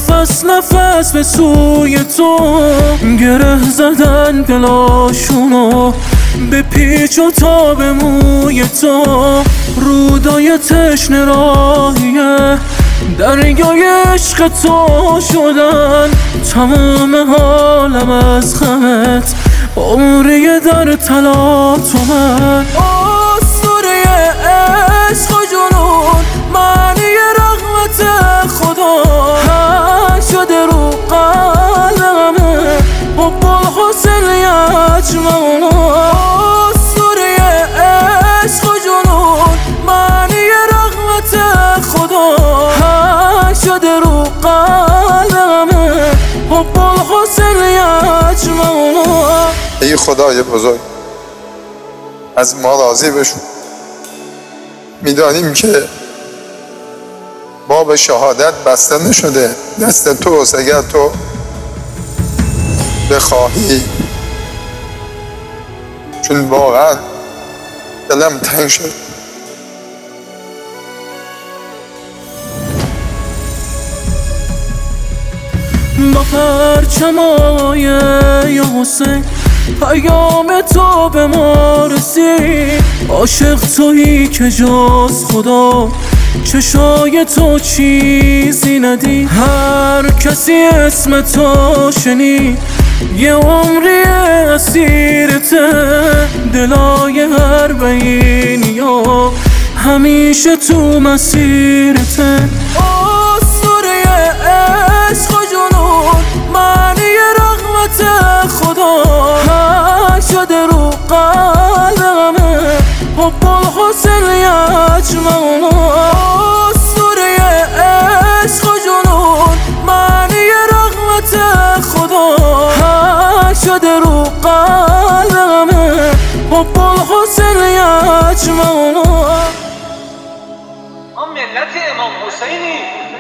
نفس نفس به سوی تو، گره زدن دلاشونو به پیچ و تاب موی تو. رودای تشنه راهیه دریای عشق تو شدن، تمام حالم از غمت عمری در تلاطمن. اسطوره عشق و جنون معنی رغبت خدا، هر شده رو قلبمه حب الحسن یجمعون. اسطوره عشق و جنون معنی رغبت خدا، هر شده رو قلبمه حب الحسن یجمعون. ای خدای بزرگ، از ما راضی بشو. میدانیم که باب شهادت بسته نشده دست توست، اگر تو بخواهی، چون واقعا دلم تنگ شد. با پرچمای یا حسین پیام تو به ما رسید. عاشق تویی که جز خدا چشای تو چیزی ندید. هر کسی اسم تو شنید یه عمری اسیرته. دلای هر بینیا همیشه تو مسیرته. اسطوره عشق و جنون معنی رغبت خدا، هر شده رو قلبمه حب الحسن یجمعون. اسطوره عشق و جنون معنی رغبت خدا، هر شده رو قلبمه حب الحسن یجمعون. ما ملت امام حسینی